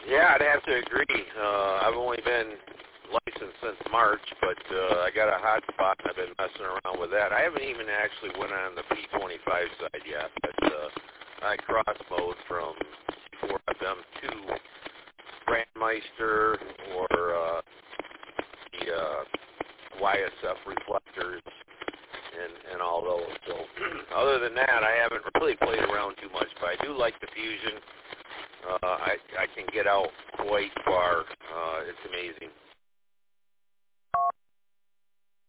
Yeah, I'd have to agree. I've only been licensed since March, but I got a hot spot, and I've been messing around with that. I haven't even actually went on the P25 side yet, but I cross mode from C4FM to Brandmeister or the YSF reflectors and all those. So other than that, I haven't really played around too much, but I do like the Fusion. I can get out quite far. It's amazing.